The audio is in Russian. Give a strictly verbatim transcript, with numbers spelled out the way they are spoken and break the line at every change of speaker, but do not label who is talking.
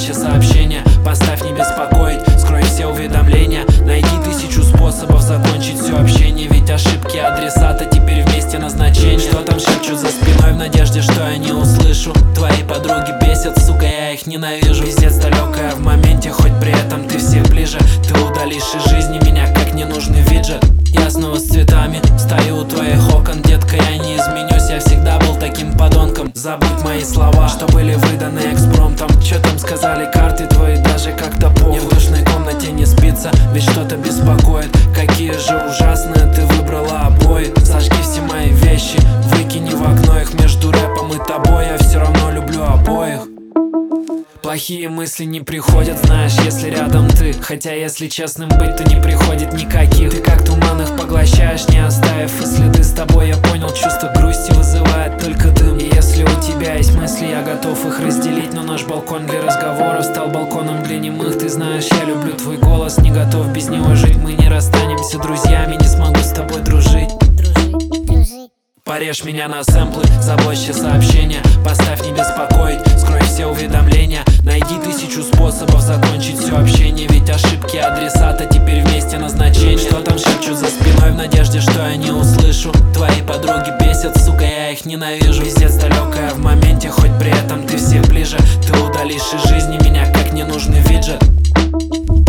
Заблочь сообщения, поставь не беспокоить, скрой все уведомления. Найди тысячу способов закончить все общение, ведь ошибки адресата теперь вместе назначения. Что там шепчут за спиной в надежде, что я не услышу? Твои подруги бесят, сука, я их ненавижу. Пиздец далекая в моменте, хоть при этом ты всех ближе. Ты удалишь из жизни меня, как ненужный виджет. Я снова с цветами стою у твоих окон. Детка, я не изменюсь, я всегда был таким подонком. Забудь мои слова, что были выданы экспромтом. Чё там сказали карты твои, даже как-то похуй. Не в душной комнате не спится, ведь что-то беспокоит. Какие же ужасные ты выбрала обои. Сожги все мои вещи, выкини в окно их. Между рэпом и тобой я все равно люблю обоих. Плохие мысли не приходят, знаешь, если рядом ты. Хотя, если честным быть, то не приходит никаких. Ты как туман их поглощаешь, не оставив и следы. С тобой я понял, чувство грусти вызывает только дым. И если у тебя есть мысли, я готов их разделить. Но наш балкон для разговоров стал балконом для немых. Ты знаешь, я люблю твой голос, не готов без него жить. Мы не расстанемся друзьями, не смогу с тобой дружить. Порежь меня на сэмплы, заблочь все сообщения, поставь не беспокоить, скрой все уведомления. Найди тысячу способов закончить все общение, ведь ошибки адресата теперь вместе назначения. Что там шепчут за спиной в надежде, что я не услышу? Твои подруги бесят, сука, я их ненавижу. Пиздец далекая в моменте, хоть при этом ты всех ближе. Ты удалишь из жизни меня, как ненужный виджет.